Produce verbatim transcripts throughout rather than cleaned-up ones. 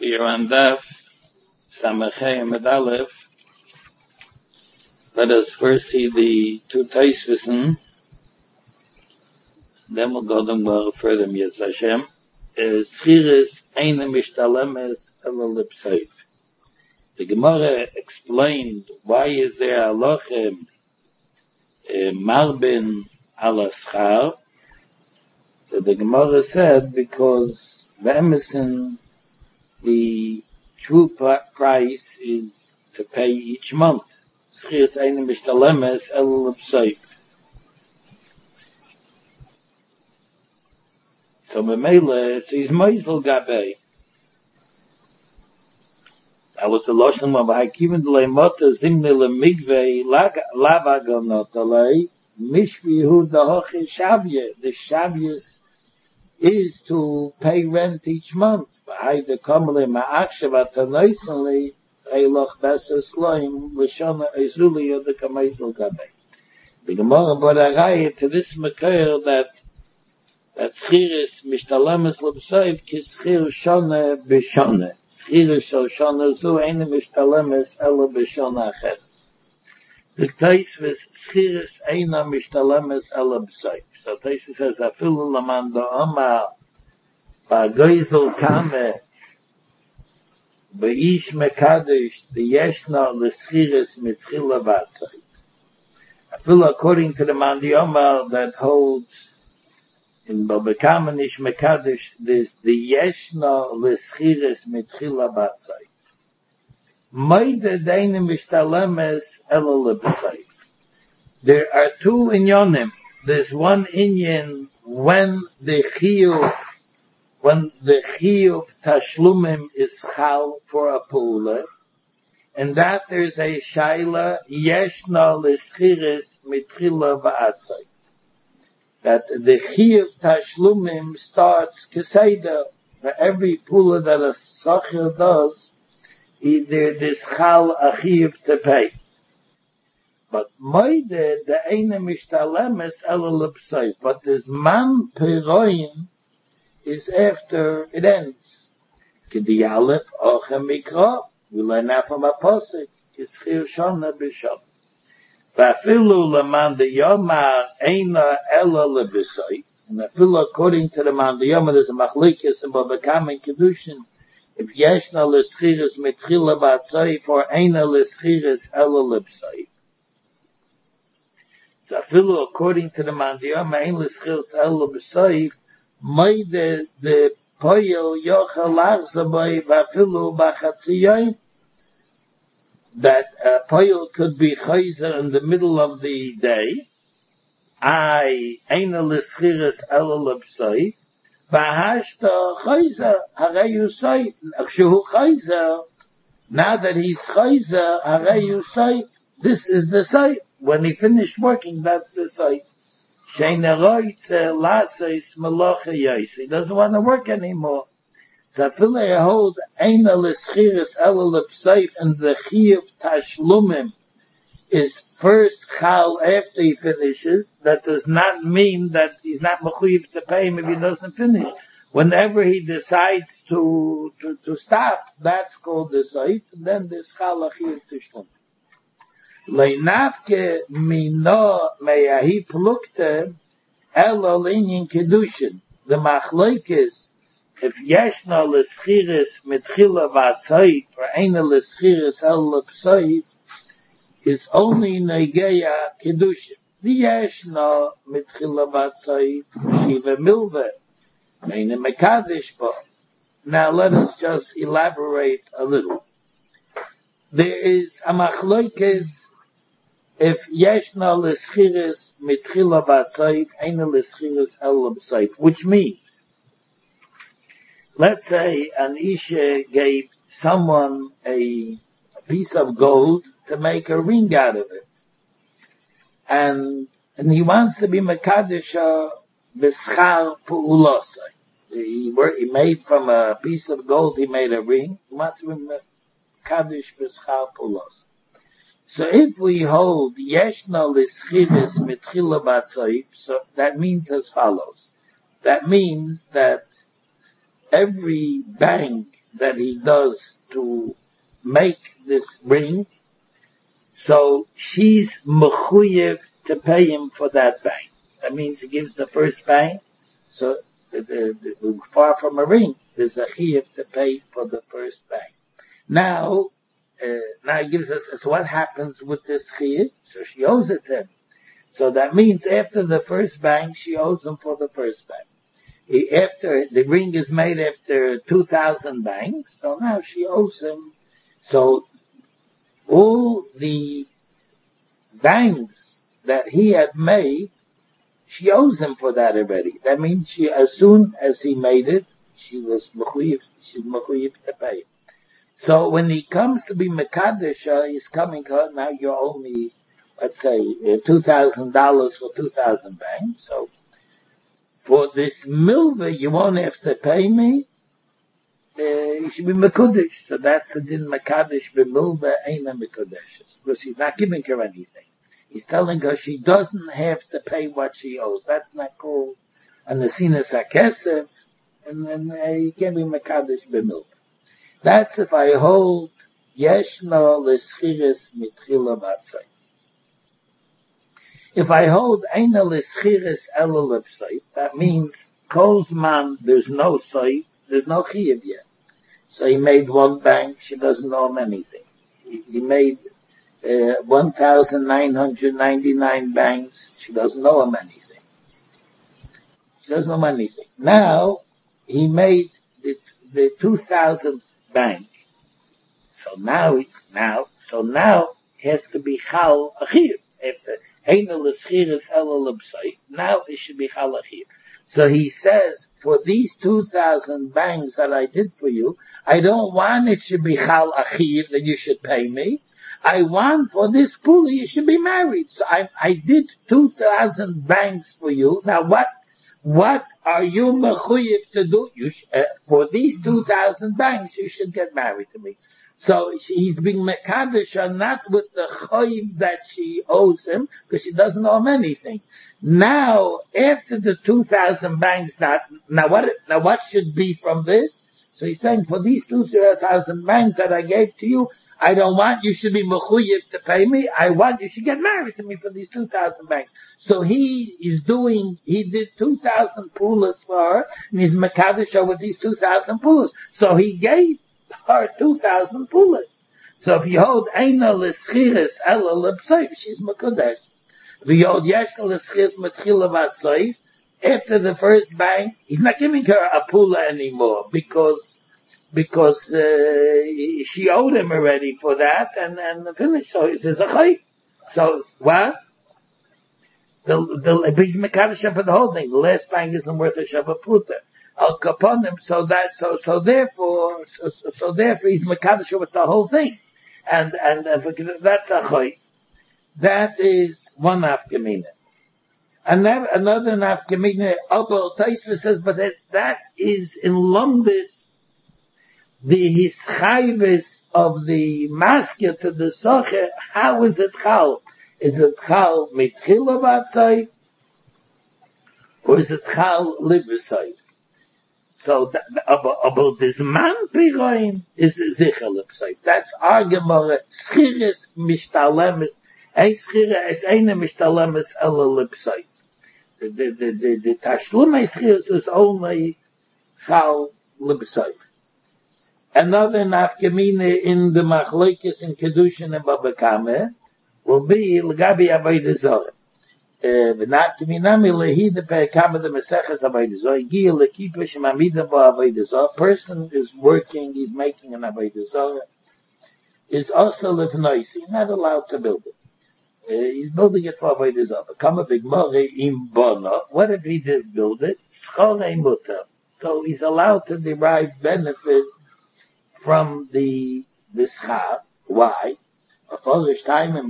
Here on Daf Samachay Amud Aleph, let us first see the two Taisvissen, then we'll go them well further, Yetz Hashem. Is Chiris Eine Mishtalemes Ela Lipseif. The Gemara explained why is there halachim marbin ala schar. So the Gemara said because the Emerson, the true price is to pay each month. Schiris eine mishtalemes ela lipseif. So Memele says Meisel Gabei. That was the Lashon of Hakimin Delay Mota Zimne Le Migvei Lavagonotale Mishvihu Dahoche Shavye. The Shavyas is to pay rent each month. Haida Kamale Ma'akshavata Naisonly Eiloch Besa Sloim Lashona Ezuli of the Kameisel Gabei. The Gemara brought a raya to this Mekayr that that Schiris Mishtalemes L'B'Seif ki Schir Shone B'Shone. Schir Shol Shone Zu Eine Mishtalemes Ela B'Shone Acheres. The Taisvis Schiris Eina Mishtalemes Ela B'Seif. So Taisvis says Afilu Laman Do'ama Ba'Goizel Kame B'ish Mekadosh the Yeshna L'Schiris Mitchila B'Seif. Afilu according to the Mandiyoma that holds in Babakamanish Mekadosh, there's the Yeshna L'Schiris Mitchila Batzai. Maida Deine Mishtalemes Ela L'B'Seif. There are two inyonim. There's one inyan when the chiyuv, when the chiyuv tashlumim is chal for a pula, and that there's a shaila Yeshna L'Schiris Mitchila Batzai. That the chiyuv tashlumim starts keseda for every pula that a sachir does, either this chal a chiyuv to pay. But moide the eine mishtalemes ela l'b'seif. But this man peroin is after it ends. K'di aleph ochem mikra. We learn that from a posik. Kischir shana b'shana. Vafilu leman de yomar eina ela lebisay. And afilu according to the man de yomar, there's a machlekes about becoming kedushin. If yeshna leschiris mitchila batzay for eina leschiris ela lebisay. So afilu according to the man de yomar ein leschiris ela lebisay, may the the poyel yochel lachzabay vafilu bachatziyay. That a poil could be chayzer in the middle of the day. I eina l'schiris ela l'b'seif. V'hashta chayzer hareyu seif. Akshehu chayzer. Now that he's chayzer hareyu seif. This is the seif. When he finished working, that's the seif. She'ne roitze laseis melocha yais. He doesn't want to work anymore. Zafile hold eina l'schiris ela l'b'seif, and the chiyuv tashlumim is first chal after he finishes. That does not mean that he's not mechuyev to pay him if he doesn't finish. Whenever he decides to to, to stop, that's called the seif, and then this chal chiyuv tashlumim. Leinavke mino meyahi plukte ela linyin kedushin. The machlokes. If yeshna l'schiris mitchila v'atzayit for eina l'schiris ela l'b'seif is only negeya kedushin. The yeshna mitchila v'atzayit shiva milve meina mekadesh bo. Now let us just elaborate a little. There is a machlokes if yeshna l'schiris mitchila v'atzayit eina l'schiris ela l'b'seif, which means let's say an Isha gave someone a, a piece of gold to make a ring out of it. And, and he wants to be Mekadesha B'schar Pu'ulosai. He, he made from a piece of gold, he made a ring. He wants to be Mekadesh B'schar Pu'ulosai. So if we hold Yeshna L'schiris Mitchila B'atzayif, so that means as follows. That means that every bank that he does to make this ring, so she's mechuyev to pay him for that bang. That means he gives the first bang, so the, the, the, far from a ring, there's a chiyuv to pay for the first bang. Now, uh, now he gives us, so what happens with this chiyuv? So she owes it to him. So that means after the first bang, she owes him for the first bang. He, after, the ring is made after two thousand bangs, so now she owes him. So, all the bangs that he had made, she owes him for that already. That means she, as soon as he made it, she was mechuyev, she's mechuyev to pay. So when he comes to be mekadesh, uh, he's coming, uh, now you owe me, let's say, uh, two thousand dollars for two thousand bangs. So for this milva, you won't have to pay me. Uh, you should be mekudesh. So that's the din mekadesh b'milva eina mekudesh. Because he's not giving her anything. He's telling her she doesn't have to pay what she owes. That's not called a nesinas hakesef, and then uh, you can't be mekadesh b'milva. That's if I hold yeshna l'schiris mitchila batzay. If I hold eina l'schiris ela l'psay, that means kozman, there's no say, there's no chiyuv yet. So he made one bank, she doesn't owe him anything. He, he made uh, one thousand nine hundred ninety-nine banks, she doesn't owe him anything. She doesn't owe him anything. Now, he made the, the two thousandth bank. So now it's now, so now it has to be chal achir. After Heina l'schiris ela l'bsay, now it should be chal achir. So he says, for these two thousand bangs that I did for you, I don't want it should be chal achir, that you should pay me. I want for this pula you should be married. So I, I did two thousand bangs for you. Now what, what are you mechuyev to do? You sh- uh, for these two thousand bangs, you should get married to me. So he's being mekadesh, not with the chayiv that she owes him, because she doesn't owe him anything. Now, after the two thousand bangs, now, now what, now what should be from this? So he's saying, for these two thousand bangs that I gave to you, I don't want you should be mechuyev to pay me. I want you should get married to me for these two thousand bangs. So he is doing, he did two thousand pulas for her, and he's mekadesh with these two thousand pulas. So he gave her two thousand pulas. So if you hold eina l'schiris ela l'psayf, she's mekudesh. If you hold yesh l'schiris metchila v'atzayf, after the first bang, he's not giving her a pula anymore, because because uh, she owed him already for that, and and finished. So he says a chayv. So what? The the he's mekadesh for the whole thing. The last bang isn't worth a shava pruta. Al kaponim, so that, so, so therefore, so, so, so therefore he's mekadesh with the whole thing. And, and, and that's a choy. That is one nafkamina. Another, another nafkamina, Abel Taisva says, but that, that is in lumbis, the hischayvis of the masker to the socher. How is it chal? Is it chal mitchila vatzai? Or is it chal libesai? So about this man piroin is sicher l'psayf. That's our Gemara. Schiris mishtalemis, ein schira es eine mishtalemis ela l'psayf. The the the the, the tashlumei schiris is only chal l'psayf. Another nafkamina in the machlokes in kedushin and baba kama will be l'gabi avodah zarah. V'nat minami lehi the pe'kama the meseches avodah zarah gi lekipa shemamida bo avodah zarah. Person is working, he's making an avodah zarah, is also lefnoisi. He's not allowed to build it. Uh, he's building it for avodah zarah. Come a big more im bono. What if he did build it? Schorei mutter. So he's allowed to derive benefit from the the schar. Why? So we hold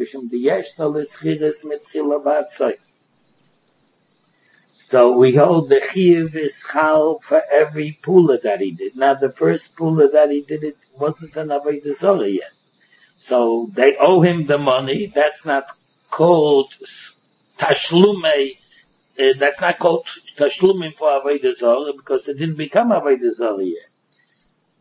the chiyuv is chal for every pula that he did. Now the first pula that he did, it wasn't an avodah zarah yet. So they owe him the money. That's not called tashlumei. Uh, that's not called tashlumim for avodah zarah, because it didn't become avodah zarah yet.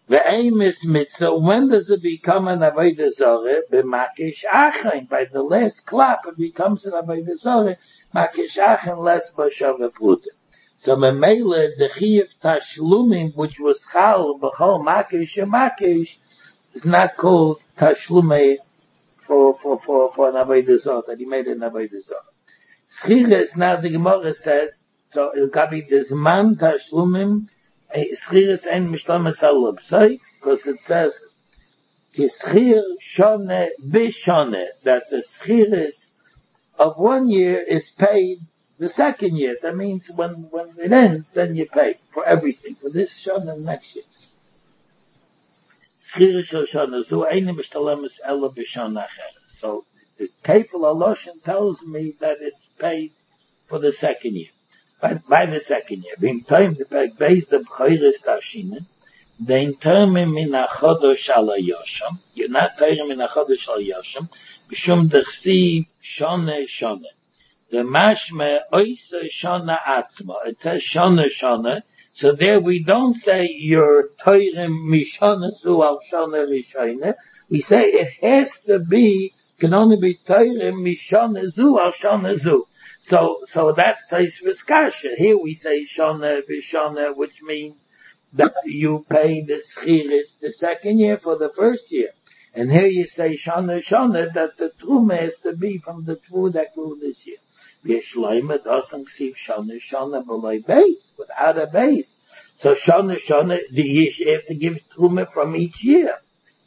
The aim is mitzvah. When does it become an avodah zarah? B'makish achen. By the last clap, it becomes an avodah zarah. Makish achen less b'shavah pruta. So memele the chiyuv tashlumim, which was chal b'chol makish and makish, is not called tashlumei for for for for an avodah zarah, that he made an avodah zarah. Schiras, now the Gemara said, so it can be this man tashlumim. Schiras ein mishlames alab, so because it says ki schir shone bishone, that the schiras of one year is paid the second year. That means when when it ends, then you pay for everything for this shone and next year. Schiras shone so ein mishlames alab bishone acher. So the Kefil Aloshin tells me that it's paid for the second year. But by the second year, being time the back base the Bchayres Tashinen, the interme min achodosh ala yosham, you're not paying min achodosh ala yosham, b'shum dechsi shone shone. The mashme oise shone atma, it says shone shone, so there we don't say you're toirim mishone zu al shone rishone, we say it has to be, can only be toirim mishone zu al shone zu. So, so that's Taisvis Kasha. Here we say Shona Bishona, which means that you pay the Schiris the second year for the first year. And here you say Shona Shona, that the Truma has to be from the Tvu that grew this year. V'yeshloima doesn't see Shona Shona below base, without a base. So Shona Shona, you have to give Truma from each year.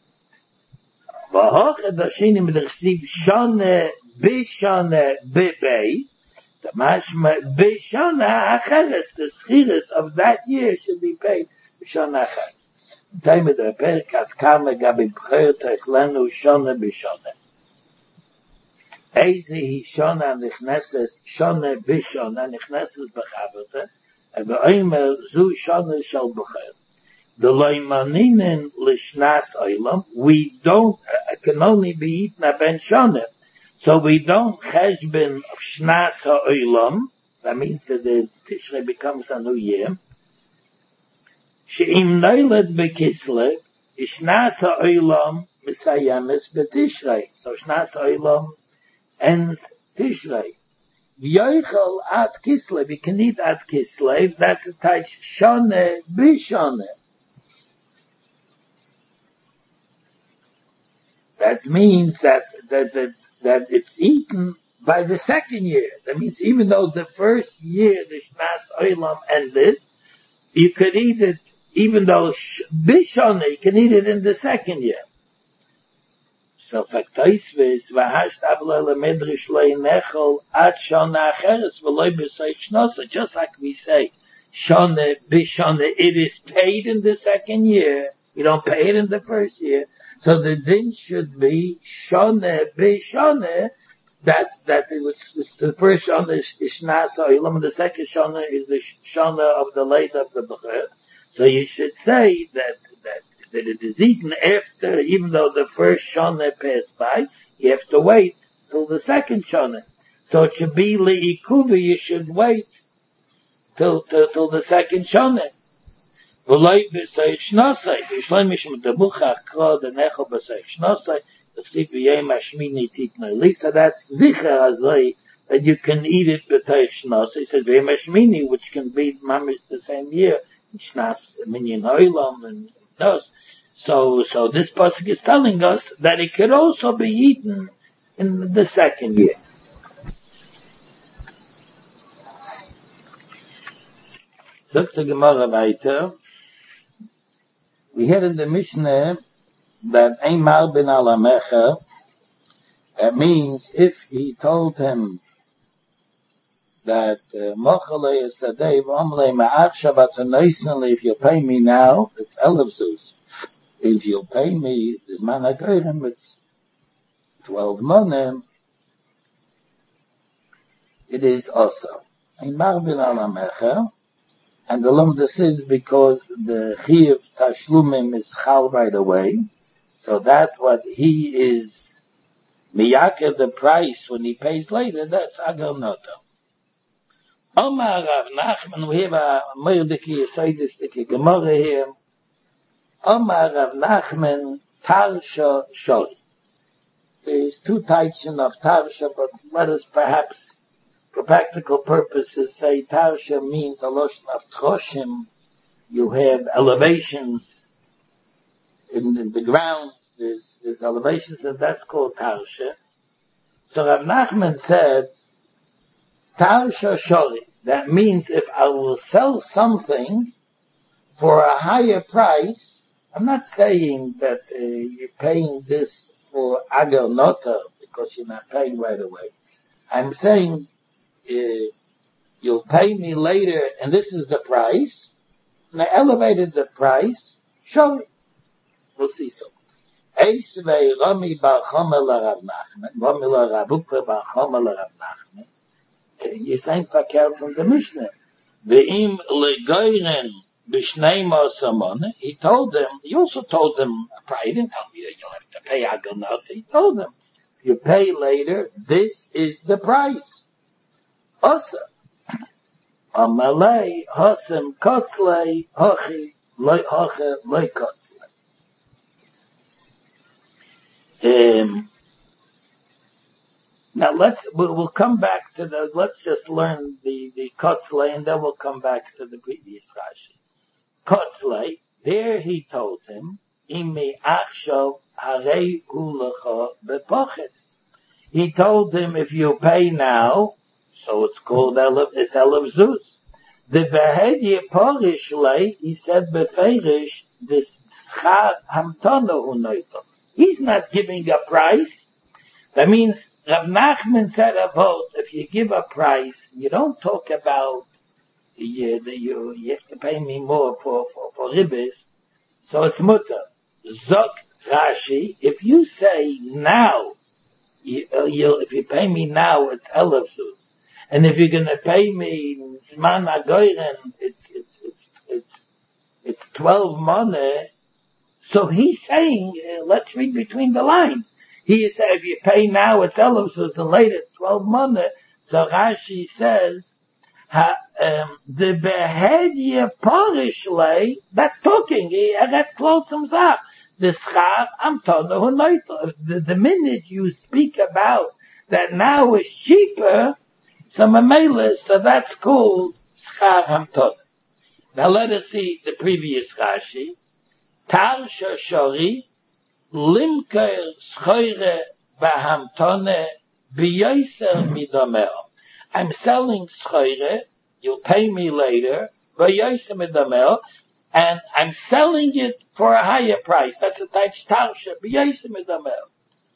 V'hocha dashinim d'chsiv Shona Bishona B'beis, the mashma b'shana acheres, the schiras of that year should be paid b'shana acheres. Time of the perkat kama gabi b'cher techlenu shana b'shana. Eze hi shana nichneses shana b'shana nichneses b'chavata, and v'oimer zu shana shal b'cher. The loimaninen l'shnas oilam, we don't, uh, can only be eaten a ben shana. So we don't cheshbon of shnas ha'olam, that means that the Tishrei becomes a new year. She'im noiled bekislev, shnas ha'olam misayemes betishrei. So shnas ha'olam ends Tishrei. V'yoichel at kislev, you can eat at kislev, that's a type shone b'shone. That means that, that, that, that it's eaten by the second year. That means even though the first year the Shnas Olam ended, you could eat it, even though Bishone, you can eat it in the second year. So, faktoisves, v'hasht avla lemedrish le'nechol ad shona acheres v'loi b'sei shnosa, just like we say, shone, bishone, it is paid in the second year. You don't pay it in the first year. So the din should be shone b'shone, that that it was the first shone is shnas ha'olam, and the second shone is the shone of the late of the b'cher. So you should say that that that it is eaten after, even though the first shone passed by, you have to wait till the second shone. So it should be le'ikuva, you should wait till till, till the second shone. V'loi b'sei shnosai, v'yishloim mishum debucha akro denechol b'sei shnosai, v'stiv v'yem hashmini titnoi li, so that's zicher azoi, that you can eat it b'tei shnosai. He said v'yem hashmini, which can be mamish the same year, shnas minyan oilam and those. So, so this pasuk is telling us that it could also be eaten in the second year. Sagt the Gemara weiter. We heard in the Mishnah that Eimar ben Alamecha, that means if he told him that Mochale Yasadei V'omle Ma'achshav Atanoisenli, if you'll pay me now, it's Elevzus. If you'll pay me, this man I gave him, it's twelve monem. It is also Eimar ben Alamecha. And the Lumdus is because the Chiyuv Tashlumim is chal right away. So that what he is miyakeh the price when he pays later, that's Agar Noto. Omar Rav Nachman, we have a Mordechai Yesodistic Gemara here. Omar Rav Nachman Tarsha Shori. There's two types of Tarsha, but let us perhaps, for practical purposes, say Tarsha means a lotion of Troshim. You have elevations in, in the ground. There's, there's elevations, and that's called Tarsha. So Rav Nachman said, Tarsha Shori. That means if I will sell something for a higher price, I'm not saying that uh, you're paying this for agar nota because you're not paying right away. I'm saying uh, you'll pay me later, and this is the price. And I elevated the price. Shori. We'll see so. Eisvei Rami Bar Choma Rav Nachman, Rami Rav Ukva Bar Choma Rav Nachman. You're saying fakir from the Mishnah. Ve'im legoiren b'shnei mosamon. He told them. He also told them. He didn't tell me that you'll have to pay agonot. He told them, if you pay later, this is the price. Also, amalei hosem kotzlei hochi loy hoche loy kotzlei. Um. Now let's, we'll, we'll come back to the, let's just learn the, the Kotzlei, and then we'll come back to the previous Rashi. Kotzlei, there he told him, Imi achshav harei hu lecha bepochetz. He told him, if you pay now, so it's called, it's Elav Zuz. The behedye porish lei, he said beferish, this schar hamtana hu noito. He's not giving a price. That means, Rav Nachman said about, if you give a price, you don't talk about, you, you, you have to pay me more for, for, for ribbis, so it's mutter. Zok Rashi, if you say now, you, you, if you pay me now, it's elefsus. And if you're gonna pay me zman agoyren, it's, it's, it's, it's, it's twelve money. So he's saying, uh, let's read between the lines. He said, if you pay now, it's elefsus, and later it's twelve money. So Rashi says, ha, um, the behedye porishlei, that's talking, he eret close himself. The schar amtona hu noito. The, the minute you speak about that now is cheaper, so mamela, so that's called schar amtona. Now let us see the previous Rashi. Tarsha shori, limker schoire bahamtone biyoser midomeo. I'm selling schoire, you'll pay me later, biyoser midomeo, and I'm selling it for a higher price. That's a type tarsha, biyoser midomeo.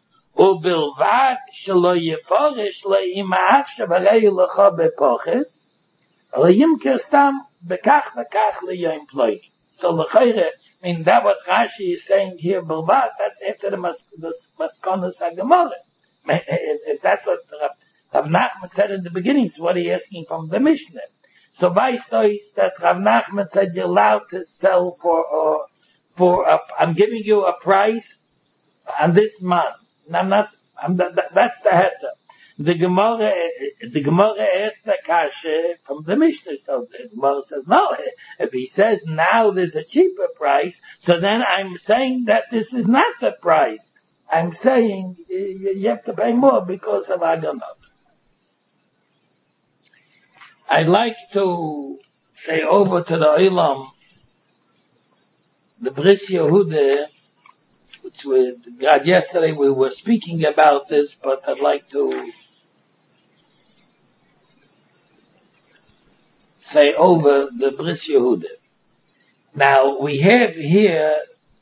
Ubilvad shelo yeforish le'ima achshav harei lecha bepoches, le'yimker stam bekach bekach le'yom ploi. So lechoire, I mean, that what Rashi is saying here, Bilvat, that's after the, mas, the Maskonos HaGemara. If, if that's what Rav, Rav Nachman said in the beginning, it's what he's asking from the Mishnah. So Vaisto is that Rav Nachman said you're allowed to sell for, uh, for a, I'm giving you a price on this month. And I'm not, I'm, that, that's the heter. The Gemara, the Gemara asked the kasha from the Mishnah. So the Gemara says, no, if he says now there's a cheaper price, so then I'm saying that this is not the price. I'm saying you have to pay more because of Aganot. I'd like to say over to the Olam, the Bris Yehuda, which we got yesterday, we were speaking about this, but I'd like to say over the Bris Yehuda. Now, we have here,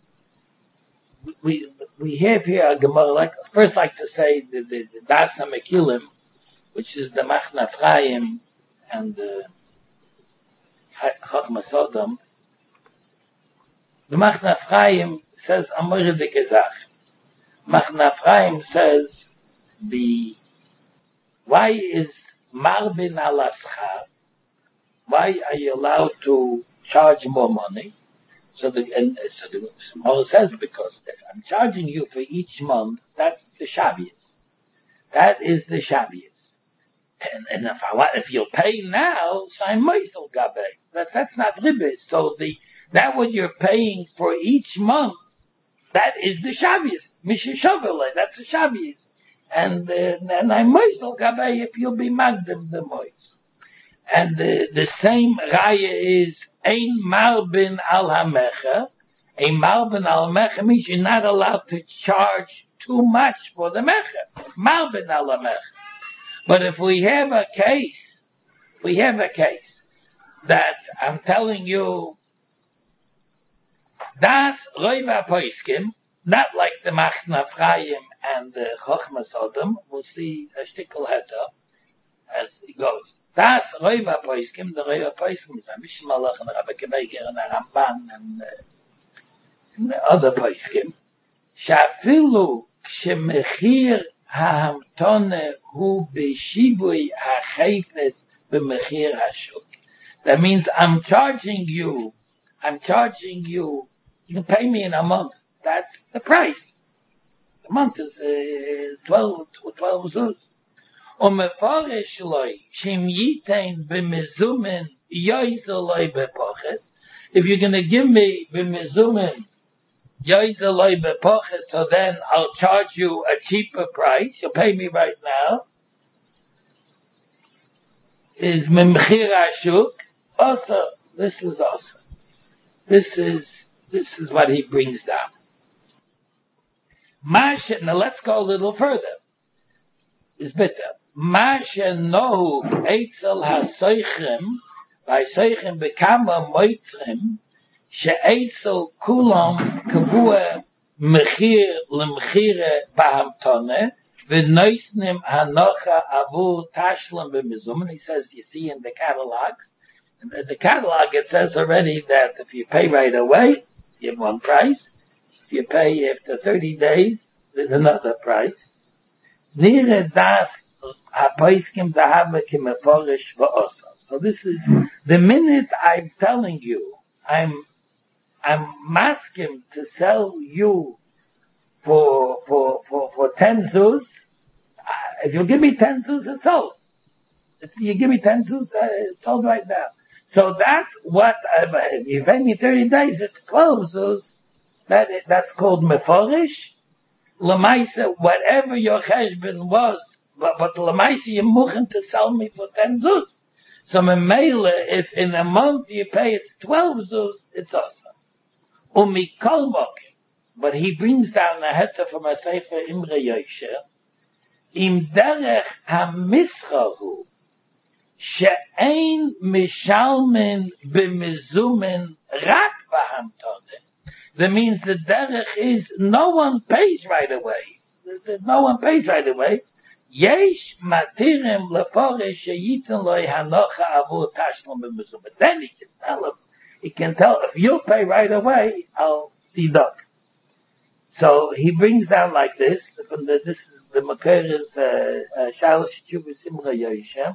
we, we have here a Gemara, like, first like to say the, the, the Dasa Mekilim, which is the Machna Ephraim and the Chochma Sodom. The Machna Ephraim says, Amore de Gezach. Machna Ephraim says, the, why is Marbin ala Schar? Why are you allowed to charge more money? So the, and so the Gemara says, because if I'm charging you for each month, that's the Shabbos. That is the Shabbos. And, and if I want, if you'll pay now, so I'm Meisel Gabe. That's, that's not ribbit. So the, That what you're paying for each month, that is the Shabbos. Mishishavele, that's the Shabbos. And, uh, and I'm moisel gabay if you'll be magdim the mois. And the, the same raya is ein marbin al hamecha. A marbin al mecha means you're not allowed to charge too much for the mecha. Marbin al hamecha. But if we have a case, we have a case that I'm telling you, das roiva poiskim, not like the Machna Frayim and the Chochma Sodom, we'll see a shtickle heter as it goes. Das roiva poiskim, the roiva poiskim is a Mishmalach and Rabbi Kebeger and a Ramban and, uh, and the other poiskim. Shafilu kshemechir ha'amtone hu b'shivui ha'chayfet b'mechir ha'shuk. That means I'm charging you, I'm charging you, you can pay me in a month. That's the price. The month is uh, twelve, twelve zuz. Umefarish loy, shim yitain b'mezumen yoizel loy b'poches. If you're going to give me b'mezumen yoizel loy b'poches, so then I'll charge you a cheaper price. You'll pay me right now. Is memchir ashuk. Also, this is also. This is, this is what he brings down. Masha, now let's go a little further. Is better. Masha nohu eitzel ha-soichim, by soichim bekama moitzrim, she-eitzel kulam kavua mechir lemchire bahamtone, v'noisnim hanocha avu tashlam b'mizum. He says, you see in the catalog, in the catalog it says already that if you pay right away, you have one price. If you pay after thirty days, there's another price. Nire das hapoiskim dahava kimeforish va'osa. So this is, the minute I'm telling you, I'm, I'm masking to sell you for, for, for, for ten zuz. If you give me ten zuz, it's sold. If you give me ten zuz, uh, it's sold right now. So that, what, uh, if you pay me thirty days, it's twelve zuz. That, that's called meforish. Lamaisa, whatever your cheshbon was, but, but Lamaisa, you're muchen to sell me for ten zuz. So memele, if in a month you pay it's twelve zuz, it's awesome. Umi kol mokim. But he brings down a heter from a sefer Imre Yosher. Im derech ha-mischahu, she'ein mishalmen b'mizumen rak b'hamtodeh. That means the derech is no one pays right away. No one pays right away. Yesh matirim leforish sheyitin loy hanocha avu tashlum b'mizum. But then he can tell him, he can tell, if you pay right away, I'll deduct. So he brings down like this, from the, this is the Maker's, uh, Shalosh Tshuva Simcha Yoshem.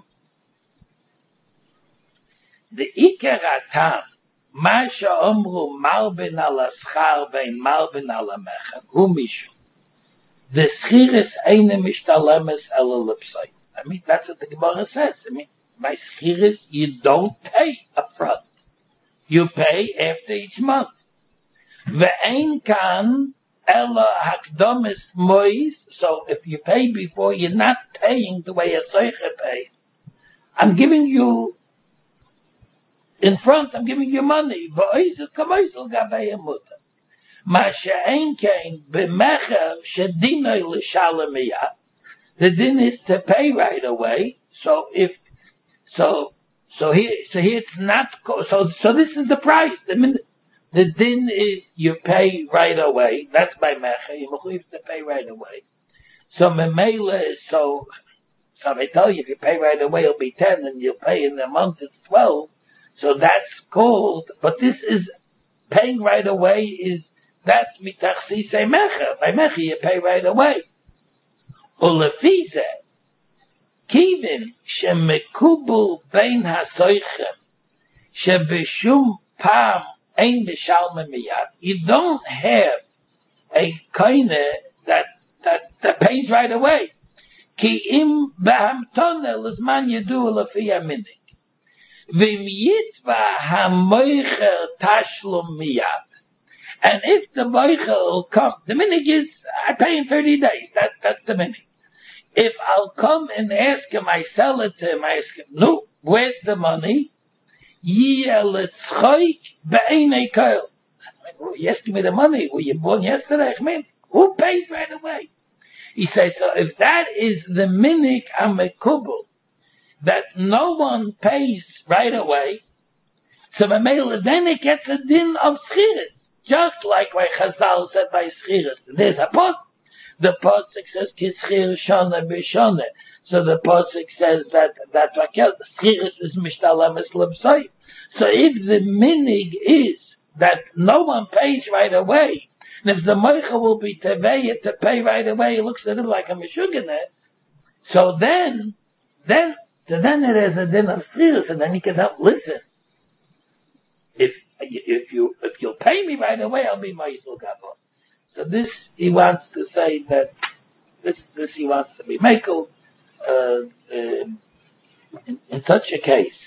The Iker Atam, Masha Omru Malbin ala Schar Bein Malbin ala Mecha, Hu Mishu. The Schiris Eine Mishtalemes Ela Lipsai. I mean, that's what the Gemara says. I mean, by Schiris, you don't pay up front. You pay after each month. Ve'ein kan Ela Hakdomis Mois. So if you pay before, you're not paying the way a Seicher pays. I'm giving you in front, I'm giving you money. The din is to pay right away. So if, so, so here, so here it's not, so, so this is the price. The, the din is you pay right away. That's by mecha. You have to pay right away. So memela is so, so if I tell you if you pay right away it'll be ten and you'll pay in a month it's twelve. So that's called, but this is, paying right away is, that's mitachsise mecha. By mecha you pay right away. Ulefize, kivin shemekubul bein hasoichem, shebeshum pam ein mishalme miyad. You don't have a koine that, that, that pays right away. Ki im behamtone lizman yedu ulefi aminik. Vim yitva hamoicher tashlum miyad. And if the moicher will come, the minig is, I pay in thirty days. That, that's the minig. If I'll come and ask him, I sell it to him, I ask him, no, where's the money? Yeh letzchoik be'enei koil. You asking me the money? Were you born yesterday? I mean, who pays right away? He says, so if that is the minig amekubel, that no one pays right away, so then it gets a din of schiris. Just like why Chazal said by schiris. There's a post. The posuk says kischir shana b'shana. So the posuk says that that schiris is mishtalamis l'bsayim. So if the minig is that no one pays right away, and if the moicha will be teveya to pay right away, it looks at him like a meshuganet. So then, then, so then it is a din of schiris, and then he can help listen. If if you if you'll pay me right away, I'll be ma'isel gavon. So this he wants to say that this this he wants to be makel uh, uh, in, in such a case.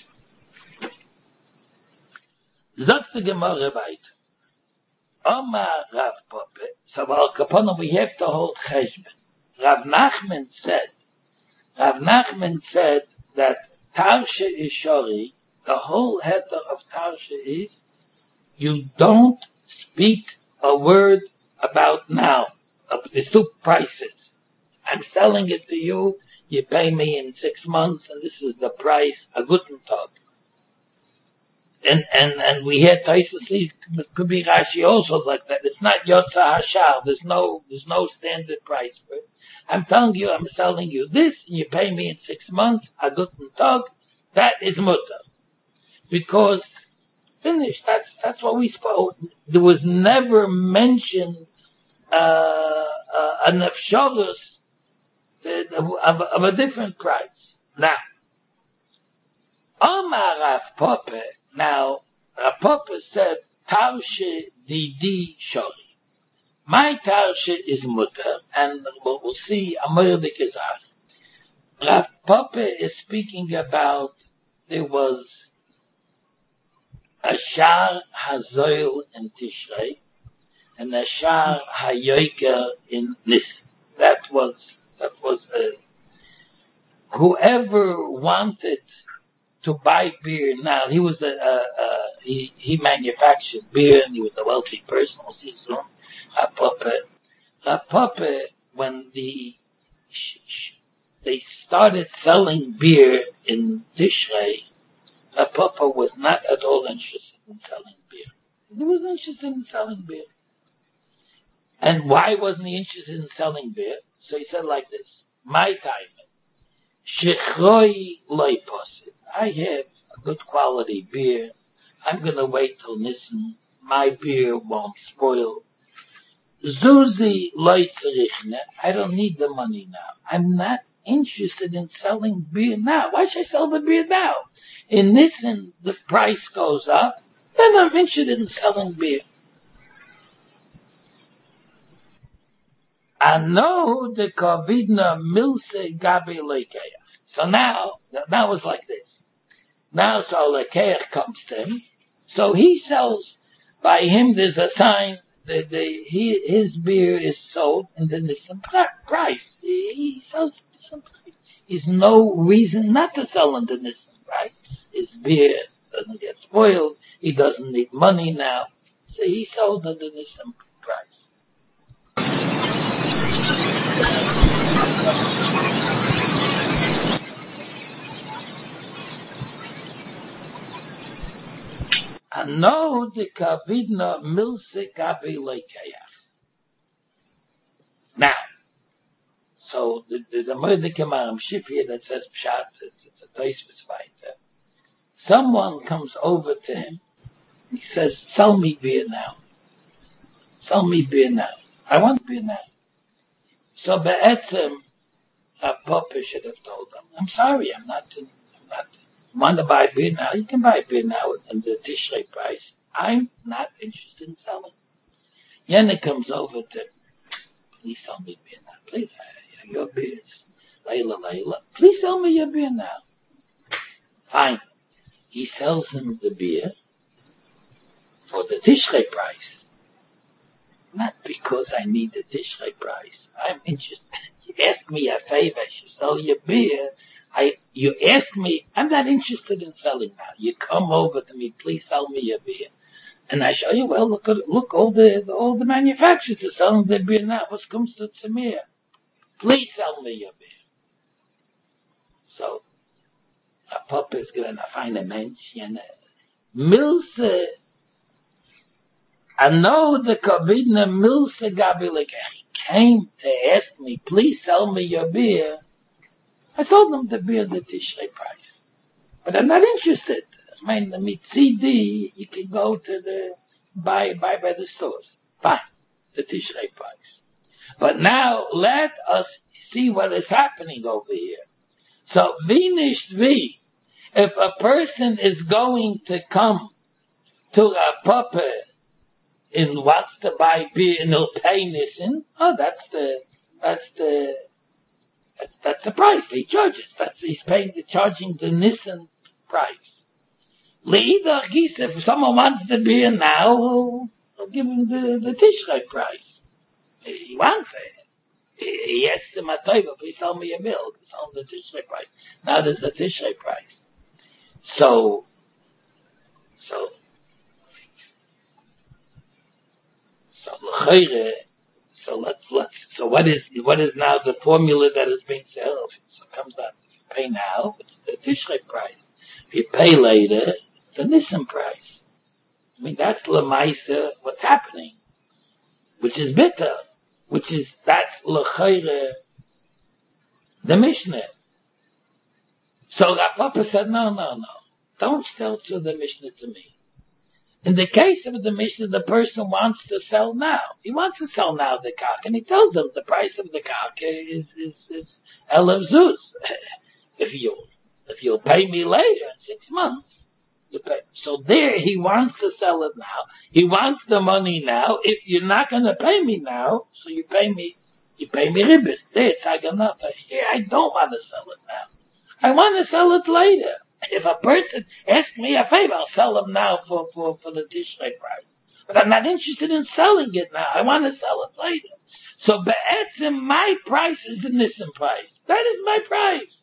Sagt the Gemara weiter. Omar Rav Poppe, so Al Kapono we have to hold cheshbon. Rav Nachman said, Rav Nachman said that Tarsha Ishori, the whole heter of Tarsha is, you don't speak a word about now. There's two prices. I'm selling it to you, you pay me in six months, and this is the price, a guten Tag. And, and, and we hear Taisus, it could be Rashi also like that. It's not Yotza Hashar. There's no, there's no standard price for it. I'm telling you, I'm selling you this, and you pay me in six months, a guten Tag. That is mutter. Because, finished, that's, that's what we spoke. There was never mentioned, uh, uh an efshorus of, of a different price. Now, Omar Rav Poppe, now, Rav Poppe said, Tarshe Didi Shori. My Tarshe is mutter, and we'll, we'll see, Amoydik is asked. Rav Poppe is speaking about, there was a Shar HaZoil in Tishrei, and a Shar HaYoiker in Nisan. That was, that was, uh, whoever wanted to buy beer now, he was a, a, a he, he manufactured beer, and he was a wealthy person, we'll see soon. Rav Poppe, Rav Poppe, when the, they started selling beer in Tishrei, Rav Poppe was not at all interested in selling beer. He was interested in selling beer. And why wasn't he interested in selling beer? So he said like this, my time, Shechroi loy posid. I have a good quality beer. I'm gonna wait till Nisan. My beer won't spoil. Zuzi loy tzrichne. I don't need the money now. I'm not interested in selling beer now. Why should I sell the beer now? In Nisan, the price goes up. Then I'm interested in selling beer. I know the Kovidna Milse Gabi Lekeach. So now, now it's like this. Now so Lekeach comes to him. So he sells, by him there's a sign that the, he, his beer is sold and then there's some price. He, he sells some price. There's no reason not to sell under this price. His beer doesn't get spoiled. He doesn't need money now. So he sold under this price. Ano de kavidna milse gabi lekeach. Now, so there's a Moedike Maram Shif here that says Pshat, it's a Tosfos weiter. Someone comes over to him, he says, sell me beer now. Sell me beer now. I want beer now. So Be'etzem, Rav Poppe should have told him, I'm sorry, I'm not, I'm not, want to buy beer now, you can buy beer now at the Tishrei price. I'm not interested in selling. Yena comes over to, please sell me beer now, please, your beer is Layla, Layla, please sell me your beer now. Fine. he sells him the beer for the Tishrei price. Not because I need the Tishrei price. I'm interested. You ask me a favor, I should sell you beer. I, you ask me, I'm not interested in selling now. You come over to me, please sell me a beer. And I show you, well, look at, look, all the, all the manufacturers are selling their beer now. What comes to Tzemir? Please sell me your beer. So, a papa is going to find a mensch, and Milse, I know the Kavidna Milse Gabi, like, he came to ask me, please sell me your beer. I told him the beer the Tishrei price. But I'm not interested. I mean, the mitzidi, you can go to the, buy, buy by the stores. Buy the Tishrei price. But now, let us see what is happening over here. So, wie nicht wie, if a person is going to come to a puppet and wants to buy beer and he'll pay Nissen, oh, that's the, that's the, that's, that's the price he charges. That's, he's paying the, charging the Nissen price. Leader, if someone wants the beer now, he'll, he'll give him the, the Tishrei price. He wants it. He asks him a table, please sell me a milk. Sell him the Tishrei price. Now there's a Tishrei price. So, so, so, so let's, let's, so what is, what is now the formula that is being sold? So it comes out, if you pay now, it's the Tishrei price. If you pay later, it's the Nissen price. I mean, that's Lemaisa, what's happening, which is bitter, which is, that's L'chayre, the Mishnah. So Rav Papa said, no, no, no, don't sell to the Mishnah to me. In the case of the Mishnah, the person wants to sell now. He wants to sell now the kak, and he tells them the price of the kak is, is, is Elev Zuz. If you, if you'll pay me later, six months, you pay. So there, he wants to sell it now. He wants the money now. If you're not going to pay me now, so you pay me, you pay me ribbis. There, it's Haganata. Here, I don't want to sell it now. I want to sell it later. If a person asks me a favor, I'll sell him now for, for, for the Tishrei price. But I'm not interested in selling it now. I want to sell it later. So, be'etzim, my price is the Nissen price. That is my price.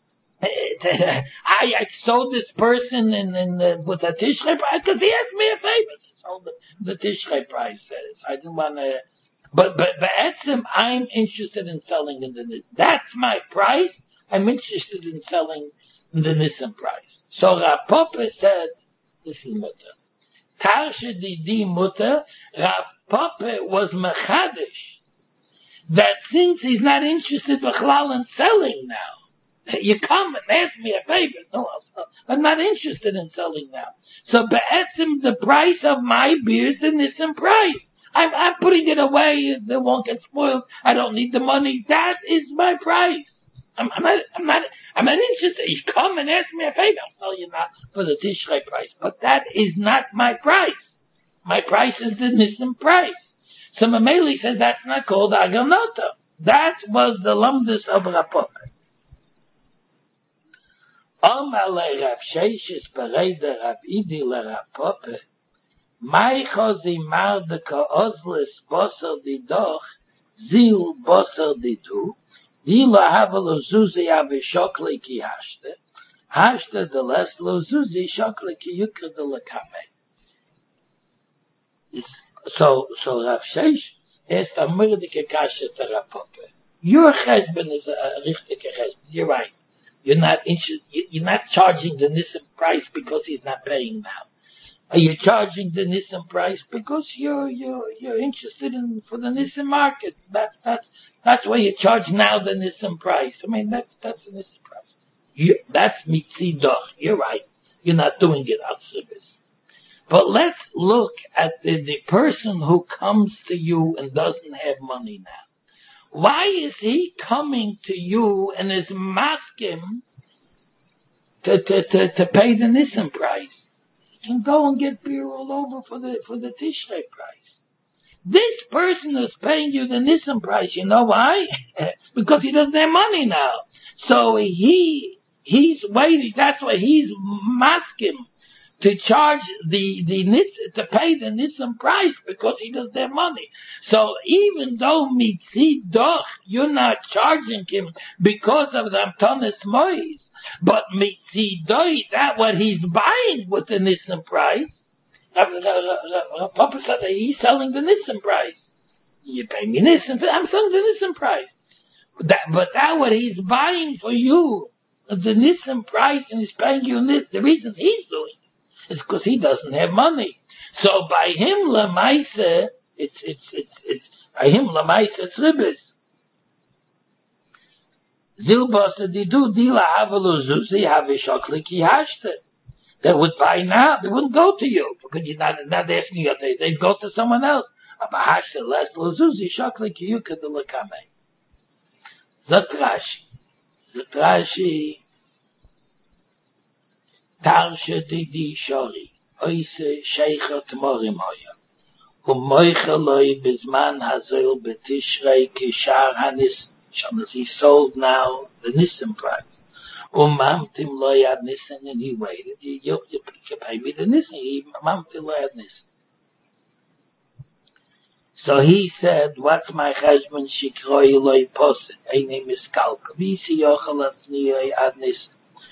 I, I sold this person in, in, uh, with a Tishrei price because he asked me a favor. I sold the, the Tishrei price. I didn't want to, but, but, be'etzim, I'm interested in selling in the Nissen. That's my price. I'm interested in selling the Nissen price. So Rav Papa said, this is mutter. Tarsha di di mutter, Rav Papa was mechadish, that since he's not interested b'chlal in selling now, you come and ask me a favor, no, I'm not interested in selling now. So be'etzim, the price of my beer is the Nissen price. I'm, I'm putting it away, it won't get spoiled, I don't need the money, that is my price. I'm, I'm not, I'm not, I'm not interested. You come and ask me a favor, I'll sell you now for the Tishrei price. But that is not my price. My price is the Nissen price. So Mameli says that's not called Aganota. That was the lumdus of Rav Papa. Amalei Rav Sheishis Pereida Rav Idi le Rav Papa. Mai chozi mar de ka'ozlis bosser di doch, zil bosser di du. Die la have lo zuzi ave shokli ki hashte. Hashte de les lo zuzi shokli ki yukre de la kame. So, so Rav Sheish is a murdike kasha to Rav Papa. Your cheshbon is a richtige cheshbon. You're right. You're not interested, you're not charging the Nissen price because he's not paying now. Are you charging the Nissen price because you're, you're, you're interested in, for the Nissen market? That's, that's, that's why you charge now the Nissen price. I mean, that's, that's the Nissen price. You, that's mitzidoch. You're right. You're not doing it out service. But let's look at the, the person who comes to you and doesn't have money now. Why is he coming to you and is masking to, to, to, to pay the Nissen price? He can go and get beer all over for the, for the Tishrei price. This person is paying you the Nissen price. You know why? Because he doesn't have money now. So he, he's waiting. That's why he's masking to charge the the nis to pay the Nissan price because he doesn't have money. So even though mitzi doch, you're not charging him because of the Amtonis Mois, but mitzi doi, that what he's buying with the Nissan price. Papa said that he's selling the Nissan price. You pay me Nissan, I'm selling the Nissan price. That, but that what he's buying for you, the Nissan price, and he's paying you Nissan. The reason he's doing it is because he doesn't have money. So by him, Lamaisa, it's, it's, it's, it's, by him, Lamaisa, it's ribbis. Zilbosa didu dila havalu zuzi havishokli ki hashte. They would buy now, they wouldn't go to you, because you're not, not asking you, they, they'd go to someone else. Abahashte les luzuzi shokli ki yuka de lakame. Zatrashi. Zatrashi. Tarsha didi shori. Oise sheichat morim hoya. Umoicheloi bizman hazel betishrei kishar hanis. Shamas, he sold now the Nissan price. Umamtim lo yad Nissan, and he waited. You, you, you, you pay me the Nissan. He mamtim lo yad Nissan. So he said, what's my husband? Shikroi loy posit. Eine miskalka. Visi yochel atzniyoi ad Nissan.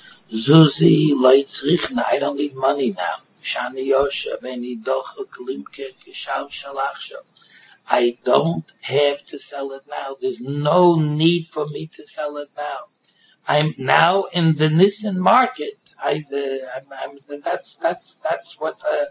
Zuzi loy tzrichna. I don't need money now. Shani yosha veni docha klimke kishal shalachsho. I don't have to sell it now. There's no need for me to sell it now. I'm now in the Nissan market. I, uh, I'm, I'm, that's, that's, that's what, uh,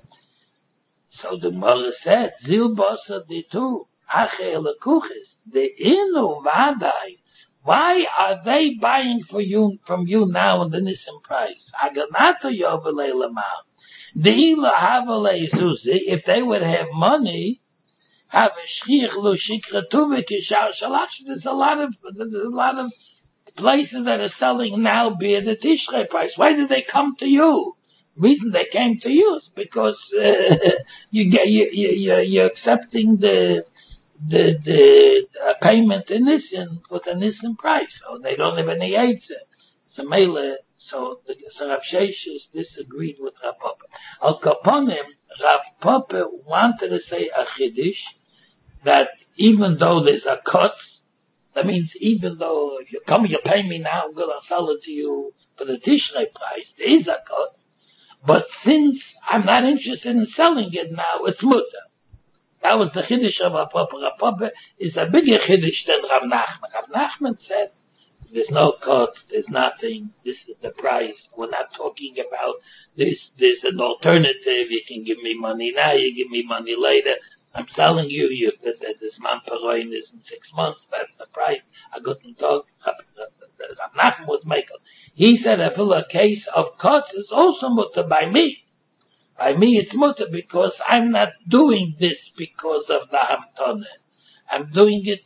so the Gemara said, Zilbosa de tu, ache elekuches, the inu vadai. Why are they buying for you, from you now in the Nissan price? Aganato yovelei lamar. Deila havelei zuzi, if they would have money, have a shchich lo shikra tuve kishar shalach. There's a lot of, there's a lot of places that are selling now beer the Tishrei price. Why did they come to you? The reason they came to you is because uh, you get you you you're accepting the the the uh, payment in Nissan with a Nissan price, so they don't have any aids. So Mele, so the so Rav Sheshes disagreed with Rav Papa. Al Kaponim, Rav Papa wanted to say a chiddush that even though there's a cut, that means even though if you come, you pay me now, I'm going to sell it to you for the Tishrei price. There is a cut. But since I'm not interested in selling it now, it's mutter. That was the chiddush of Rav Papa. Rav Papa is a bigger chiddush than Rav Nachman. Rav Nachman said, there's no cut, there's nothing, this is the price. We're not talking about this, there's an alternative, you can give me money now, you give me money later. I'm selling you, you that, that this man paroin is in six months, that's the price. I couldn't talk. Rav Nachman was making. He said, I feel a case of cuts is also mutter by me. By me it's mutter because I'm not doing this because of the Hamtone. I'm doing it,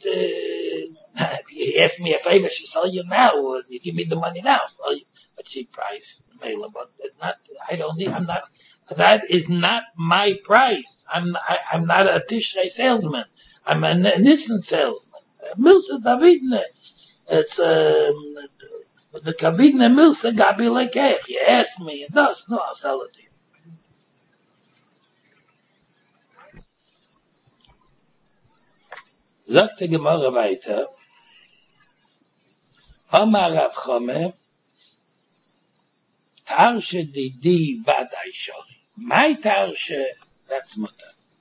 uh, if you ask me a favor, I should sell you now, or you give me the money now, I'll sell you a cheap price. But it's not, I don't need, I'm not, that is not my price. I'm, I, I'm not a Tishrei salesman. I'm a Nissan salesman. Milsa Davidne. It's, um, the Kavidne Milsa Gabi Lekech. You ask me, and thus, no, I'll sell it to you. Sagt die Gemara weiter. Omar Rav Chome, Tarshe di di vadai shori. My tarshe, that's mutter.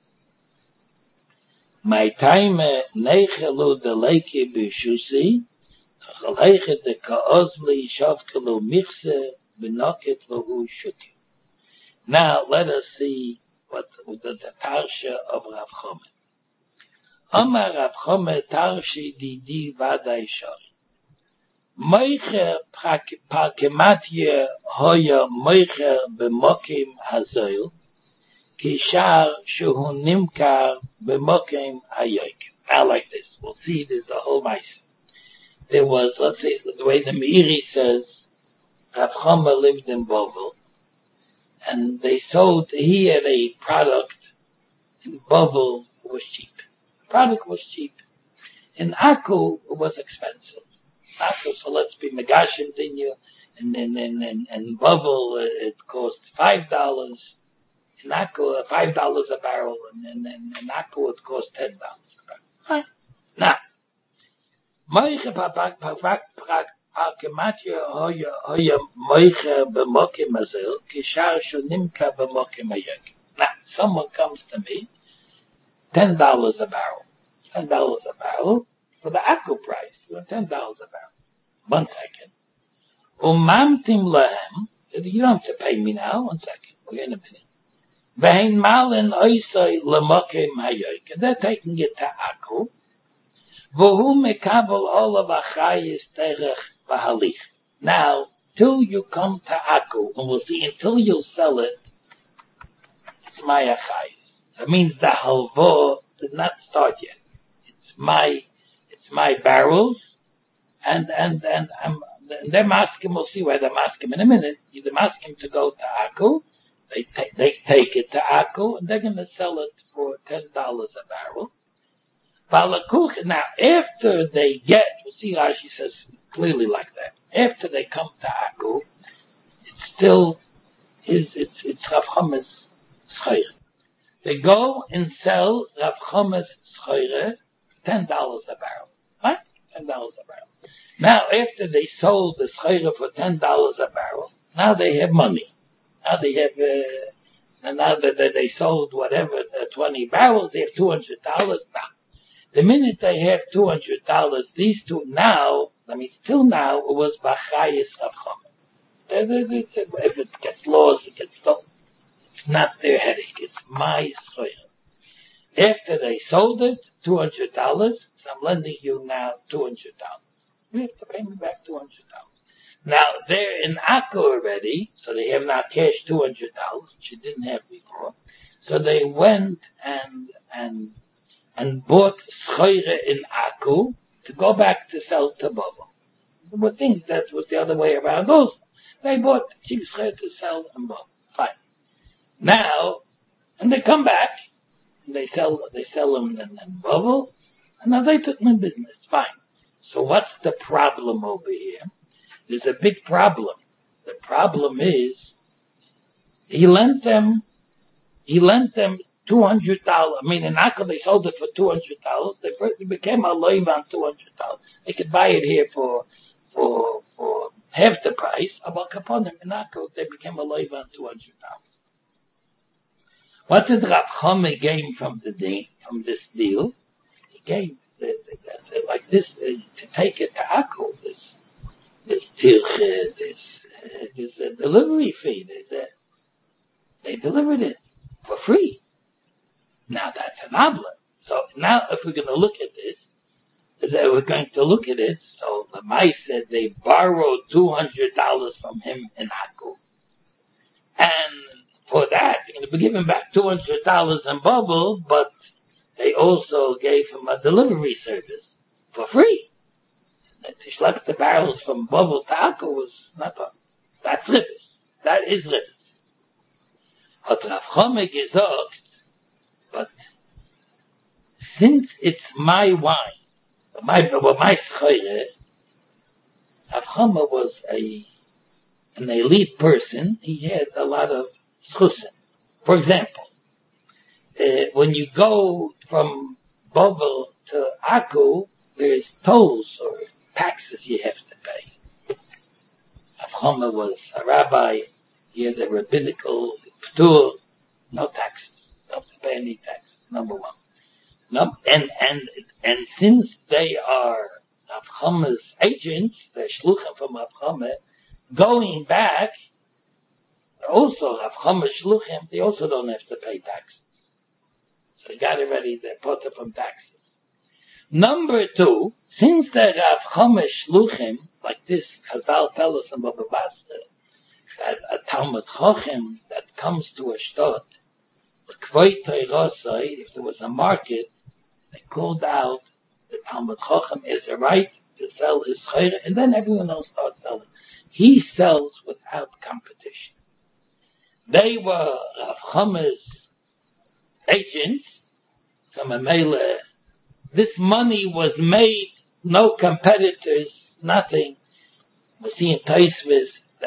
My time neichelu de leike b'shusi, chalheichet de kaozli shavkelu michse b'noket v'hu shuki. Now let us see what the, the tarshe of Rav Chome. Omar Rav Chome tarshe di di vadai shori. Moicher parkematye hoya moicher b'mokim hazoil, kishar shehu nimkar b'mokim hayoikim. Now like this, we'll see there's a whole mice. There was, let's say, the way the Meiri says, Rav Chome lived in Bovel, and they sold, he had a product in Bovel was cheap. The product was cheap. In Akko, it was expensive. So let's be Megashim Dinya. and in, in, in, in Bubble, it cost five dollars. In Akko, five dollars a barrel, and in, in, in Akko, it cost ten dollars a barrel. Right? Now, Moiche Papak Papak Prak Alkematya Hoya Hoya Moiche Bemokim Azel, Kishar Shonimka Bemokim Ayek. Now, someone comes to me, ten dollars a barrel. ten dollars a barrel for the Akko price, for ten dollars a barrel. One second. Umamtim Lahem, you don't have to pay me now, one second, we're in a minute. Vein Malin Oisai Lemokim Hayek, and they're taking it to Akko. Vohu Mekabel all of Achayis Terech Bahalich. Now, till you come to Akko, and we'll see, until you sell it, it's my Achayis. That means the Halvo did not start yet. It's my, it's my barrels, and, and, and, I'm, they're masking, we'll see where they're masking in a minute. They're masking to go to Akko. They take, they take it to Akko, and they're gonna sell it for ten dollars a barrel. Now, after they get, we'll see how she says clearly like that. After they come to Akko, it's still, it's, it's, it's Rav Chome's Schoire. They go and sell Rav Chome's Schoire ten dollars a barrel. Right? ten dollars a barrel. Now, after they sold the Schoire for ten dollars a barrel, now they have money. Now they have, uh, and now that they sold whatever, uh, twenty barrels, they have two hundred dollars. Now, the minute they have two hundred dollars, these two now, I mean, till now, it was Bachayis Rav Chome. If it gets lost, it gets stolen. It's not their headache. It's my Schoire. After they sold it, two hundred dollars, so I'm lending you now two hundred dollars. You have to pay me back two hundred dollars. Now, they're in Akko already, so they have now cash two hundred dollars, which you didn't have before. So they went and, and, and bought Schoire in Akko to go back to sell to Bubble. There were things that was the other way around also. They bought cheap Schoire to sell and Bubble. Fine. Now, and they come back, and they sell, they sell them in, in Bubble, and now they took them in business. Fine. So what's the problem over here? There's a big problem. The problem is, he lent them, he lent them two hundred dollars. I mean, in Akko they sold it for two hundred dollars. They, they became a loiv on two hundred dollars. They could buy it here for, for, for half the price. About Kaponim in Akko, they became a loiv on two hundred dollars. What did Rav Chome gain from the deal, from this deal? He gained, the, the, like this, uh, to take it to Akko, this, This tilche, this, uh, this uh, delivery fee. They, uh, they delivered it for free. Now that's an obla. So now if we're going to look at this, we're going to look at it. So the Mai said they borrowed two hundred dollars from him in Akko. And for that, they're going to be giving back two hundred dollars in Bubble, but they also gave him a delivery service for free. To schlep the barrels from Bubble to Akko was not a, that's Ribbis. That is Ribbis. Hat Rav Chome gesagt, but since it's my wine, my, my Schoire, Rav Chome was a, an elite person. He had a lot of schusim. For example, uh, when you go from Bubble to Akko, there's tolls or taxes you have to pay. Rav Chome was a rabbi. He had a rabbinical ptur, no taxes. Don't have to pay any taxes. Number one. No, and and and since they are Rav Chome's agents, they're shluchim from Rav Chome, going back, also Rav Chome's shluchim, they also don't have to pay taxes. So they got already their potter from taxes. Number two, since the Rav Chome shluchim, like this, Chazal tell us in Baba Basra, that a Talmud Chochem that comes to a shtad, the Kvoi Teirosai, if there was a market, they called out the Talmud Chochem is a right to sell his Schoire, and then everyone else starts selling. He sells without competition. They were Rav Chome's agents, from a mele. This money was made, no competitors, nothing. We see in Taisvis,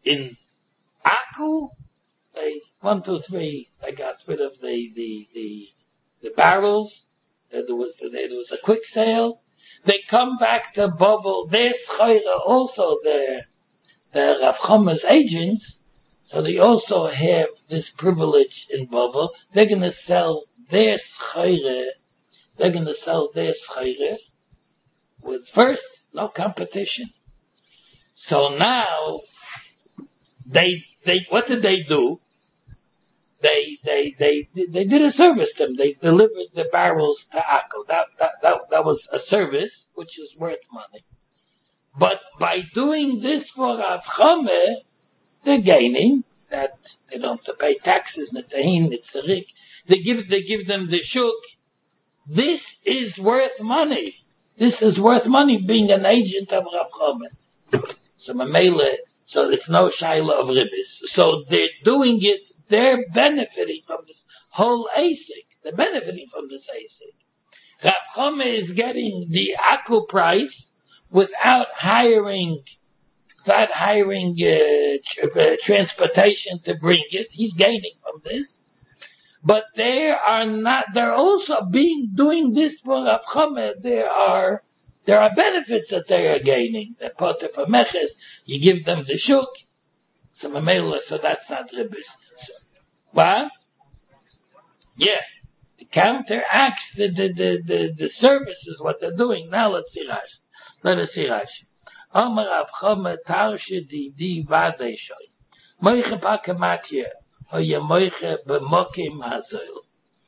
In Akku, they, one, two, three, they got rid of the, the, the, the barrels. There was, there was a quick sale. They come back to Bobble. Their Schreire also, their, their Rav Choma's agents. So they also have this privilege in Bobble. They're gonna sell their Schreire. They're gonna sell their Schreire with first, no competition. So now, they, they, what did they do? They, they, they, they did a service to them. They delivered the barrels to Akko. That, that, that, that was a service, which is worth money. But by doing this for Rav Chama, they're gaining that they don't have to pay taxes, netahin, netzarik. They give, they give them the shuk. This is worth money. This is worth money being an agent of Rav Chama. So Mamele, so it's no shaila of ribbis. So they're doing it, they're benefiting from this whole A S I C. They're benefiting from this A S I C. Rav Chama is getting the Akku price without hiring, without hiring uh, tr- uh, transportation to bring it. He's gaining from this. But they are not, they're also being, doing this for Rav Chama. There are, there are benefits that they are gaining. They're part of a meches. You give them the shuk. So Mamela, so that's not ribbis. So, what? Yeah. The counteracts the, the, the, the, the services, what they're doing. Now let's see Rashi. Let us see Rashi. Amar Rav Chama tarshe di di vadei shoy. Moiche pakamatye. Oye moiche b'mokim hazoil.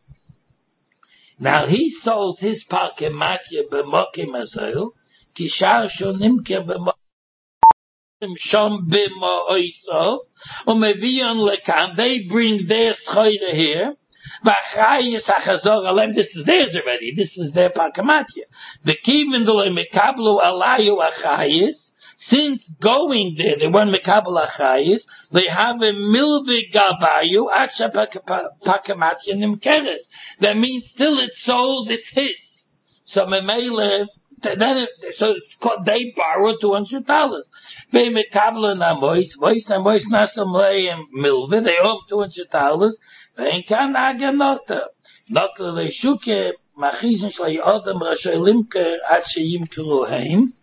Now he sold his pakamatye b'mokim hazoil. Kishar sho nimke b'mokim. Shom bimo oiso, umevion lekan. They bring their schoire here. V'achayis hachazor alem. This is theirs already. This is their pakamatya. The kivin dole mekablu alayu achayis. Since going there, they weren't mekablu achayis. They have a milvig gabayu acha pakamatya nimkeres. That means still it's sold. It's his. So memele. Then it, so it's called, they borrow two hundred dollars. They make kabla na mois, mois na mois na some lay and milve. They owe two hundred dollars. They can aga nota. Nota le shuke machizin shlei adam rashay limke at sheyim kuru haim.